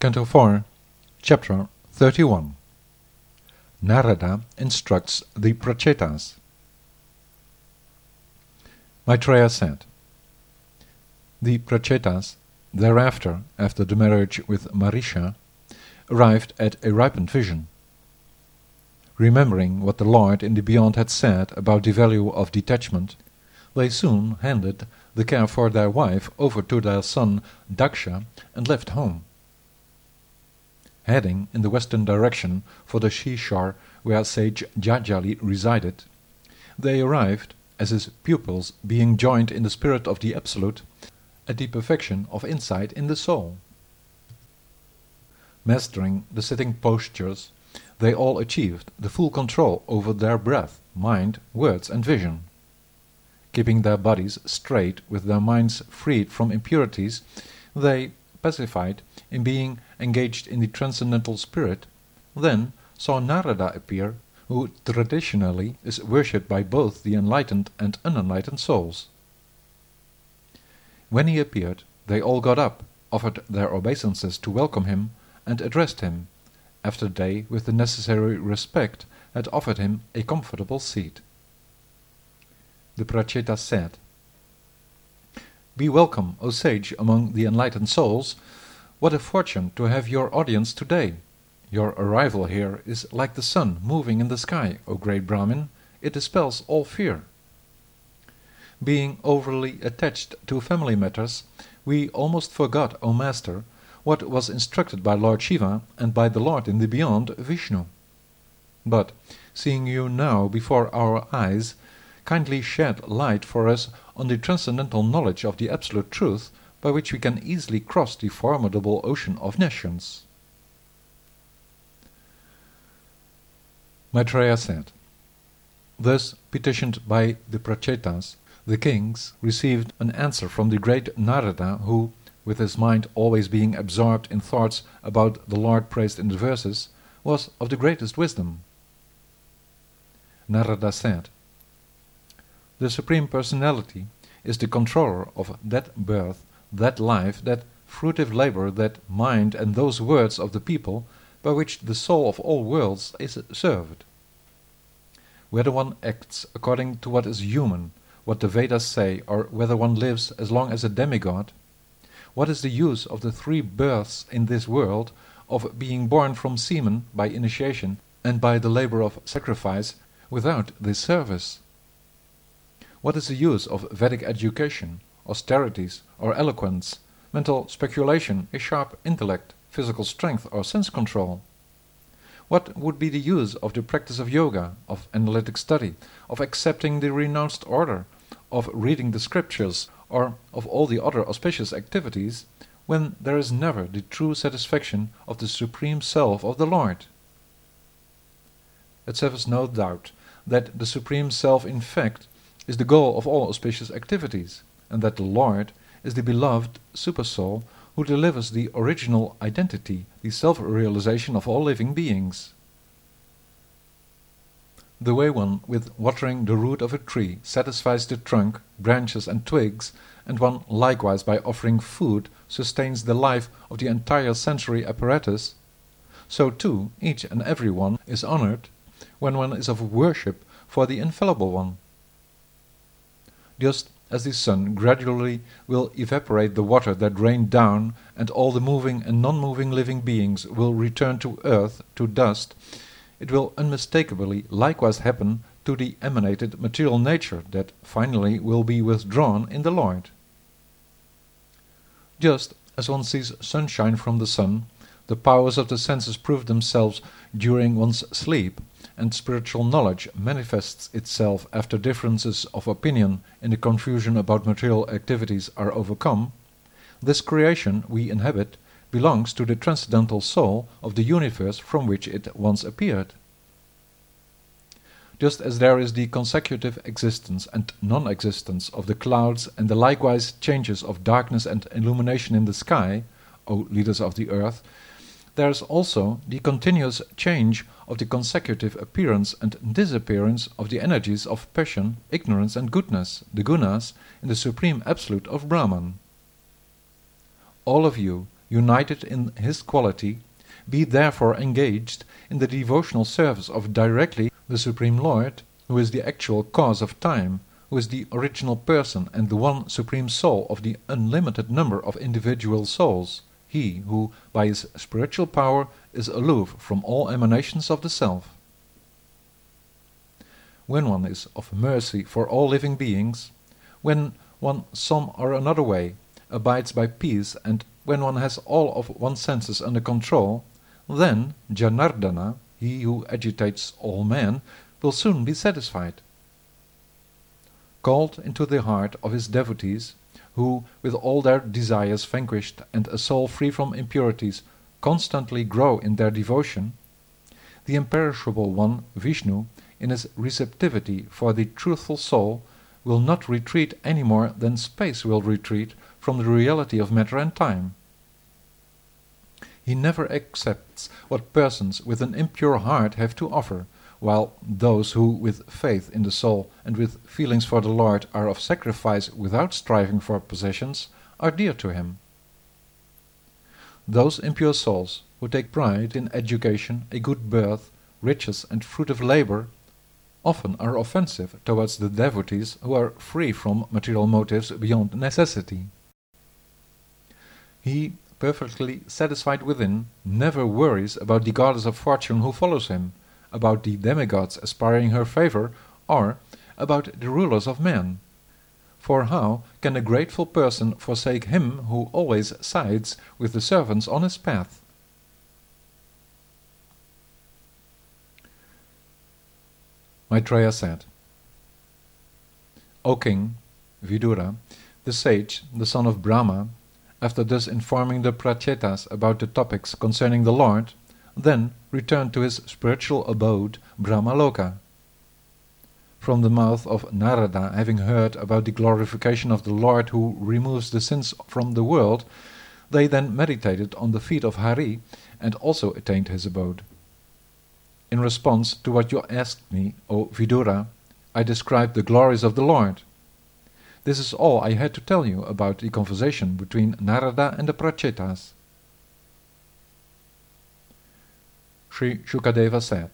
Canto 4, Chapter 31. Narada instructs the Prachetas. Maitreya said, the Prachetas, thereafter, after the marriage with Marisha, arrived at a ripened vision. Remembering what the Lord in the Beyond had said about the value of detachment, they soon handed the care for their wife over to their son Daksha and left home. Heading in the western direction for the seashore where sage Jajali resided, they arrived, as his pupils being joined in the spirit of the Absolute, at the perfection of insight in the soul. Mastering the sitting postures, they all achieved the full control over their breath, mind, words and vision. Keeping their bodies straight with their minds freed from impurities, they, pacified in being engaged in the transcendental spirit, then saw Narada appear, who traditionally is worshipped by both the enlightened and unenlightened souls. When he appeared, they all got up, offered their obeisances to welcome him, and addressed him, after they, with the necessary respect, had offered him a comfortable seat. The Prachetas said, "Be welcome, O sage among the enlightened souls. What a fortune to have your audience today! Your arrival here is like the sun moving in the sky, O great Brahmin. It dispels all fear. Being overly attached to family matters, we almost forgot, O Master, what was instructed by Lord Shiva and by the Lord in the Beyond, Vishnu. But, seeing you now before our eyes, kindly shed light for us on the transcendental knowledge of the absolute truth, by which we can easily cross the formidable ocean of nations." Maitreya said, thus petitioned by the Prachetas, the kings received an answer from the great Narada, who, with his mind always being absorbed in thoughts about the Lord praised in the verses, was of the greatest wisdom. Narada said, "The Supreme Personality is the controller of that birth, that life, that fruitive labor, that mind, and those words of the people by which the soul of all worlds is served. Whether one acts according to what is human, what the Vedas say, or whether one lives as long as a demigod, what is the use of the three births in this world, of being born from semen by initiation and by the labor of sacrifice, without this service? What is the use of Vedic education, austerities or eloquence, mental speculation, a sharp intellect, physical strength or sense control? What would be the use of the practice of yoga, of analytic study, of accepting the renounced order, of reading the scriptures, or of all the other auspicious activities, when there is never the true satisfaction of the Supreme Self of the Lord? It serves no doubt that the Supreme Self in fact is the goal of all auspicious activities, and that the Lord is the beloved Supersoul who delivers the original identity, the self-realization of all living beings. The way one, with watering the root of a tree, satisfies the trunk, branches and twigs, and one likewise by offering food sustains the life of the entire sensory apparatus, so too each and every one is honored when one is of worship for the Infallible One. Just as the sun gradually will evaporate the water that rained down, and all the moving and non-moving living beings will return to earth, to dust, it will unmistakably likewise happen to the emanated material nature that finally will be withdrawn in the Lord. Just as one sees sunshine from the sun, the powers of the senses prove themselves during one's sleep, and spiritual knowledge manifests itself after differences of opinion in the confusion about material activities are overcome, this creation we inhabit belongs to the transcendental soul of the universe from which it once appeared. Just as there is the consecutive existence and non-existence of the clouds and the likewise changes of darkness and illumination in the sky, O leaders of the earth, there is also the continuous change of the consecutive appearance and disappearance of the energies of passion, ignorance and goodness, the gunas, in the Supreme Absolute of Brahman. All of you united in his quality, be therefore engaged in the devotional service of directly the Supreme Lord, who is the actual cause of time, who is the original person and the one supreme soul of the unlimited number of individual souls, he who, by his spiritual power, is aloof from all emanations of the self. When one is of mercy for all living beings, when one some or another way abides by peace, and when one has all of one's senses under control, then Janardana, he who agitates all men, will soon be satisfied. Called into the heart of his devotees, who, with all their desires vanquished and a soul free from impurities, constantly grow in their devotion, the imperishable one, Vishnu, in his receptivity for the truthful soul, will not retreat any more than space will retreat from the reality of matter and time. He never accepts what persons with an impure heart have to offer, while those who, with faith in the soul and with feelings for the Lord, are of sacrifice without striving for possessions, are dear to him. Those impure souls who take pride in education, a good birth, riches and fruit of labor, often are offensive towards the devotees who are free from material motives beyond necessity. He, perfectly satisfied within, never worries about the goddess of fortune who follows him, about the demigods aspiring her favor, or about the rulers of men. For how can a grateful person forsake him who always sides with the servants on his path? Maitreya said, O king, Vidura, the sage, the son of Brahma, after thus informing the Prachetas about the topics concerning the Lord, then returned to his spiritual abode, Brahmaloka. From the mouth of Narada, having heard about the glorification of the Lord who removes the sins from the world, they then meditated on the feet of Hari and also attained his abode. In response to what you asked me, O Vidura, I described the glories of the Lord. This is all I had to tell you about the conversation between Narada and the Prachetas. Sri Shukadeva said,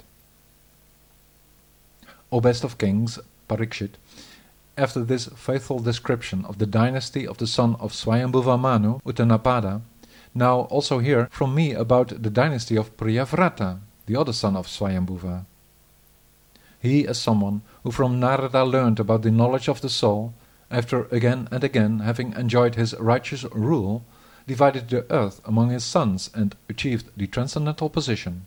O best of kings, Parikshit, after this faithful description of the dynasty of the son of Swayambhuva Manu, Uttanapada, now also hear from me about the dynasty of Priyavrata, the other son of Swayambhuva. He is someone who from Narada learned about the knowledge of the soul, after again and again having enjoyed his righteous rule, divided the earth among his sons and achieved the transcendental position.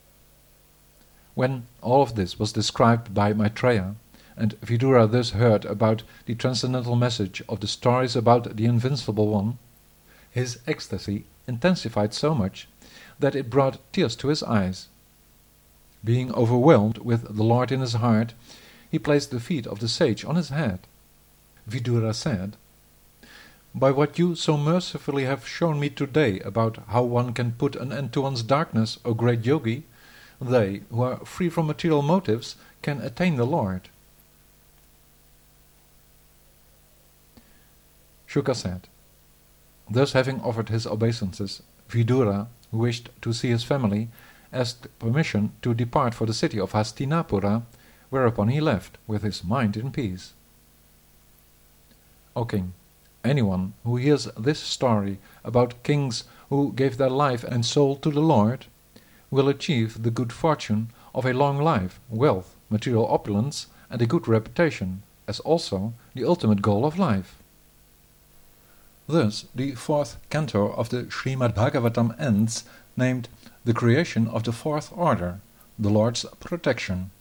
When all of this was described by Maitreya, and Vidura thus heard about the transcendental message of the stories about the Invincible One, his ecstasy intensified so much that it brought tears to his eyes. Being overwhelmed with the Lord in his heart, he placed the feet of the sage on his head. Vidura said, By what you so mercifully have shown me today about how one can put an end to one's darkness, O great yogi, they who are free from material motives can attain the Lord. Shuka said, Thus having offered his obeisances, Vidura, who wished to see his family, asked permission to depart for the city of Hastinapura, whereupon he left, with his mind in peace. O king, anyone who hears this story about kings who gave their life and soul to the Lord will achieve the good fortune of a long life, wealth, material opulence, and a good reputation, as also the ultimate goal of life. Thus the fourth canto of the Srimad Bhagavatam ends, named The Creation of the Fourth Order, the Lord's Protection.